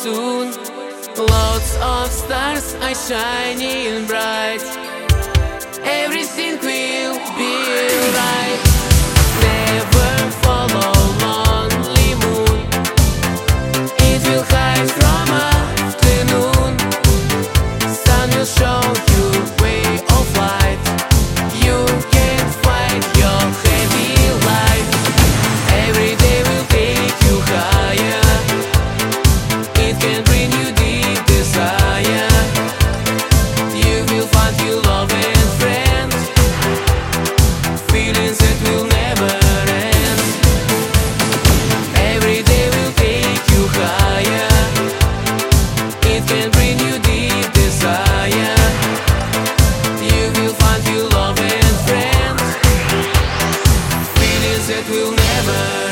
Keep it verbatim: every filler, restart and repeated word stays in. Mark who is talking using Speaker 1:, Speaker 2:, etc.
Speaker 1: soon. Lots of stars are shining bright. Everything will be right. Never follow lonely moon. It will hide from afternoon. Sun will show you way of light. You can find your happy life. Every day will take you higher. It can bring you deep desire. You will find your love and friends, feelings that will never end. Every day will take you higher. It can bring you deep desire. You will find your love and friends, feelings that will never end.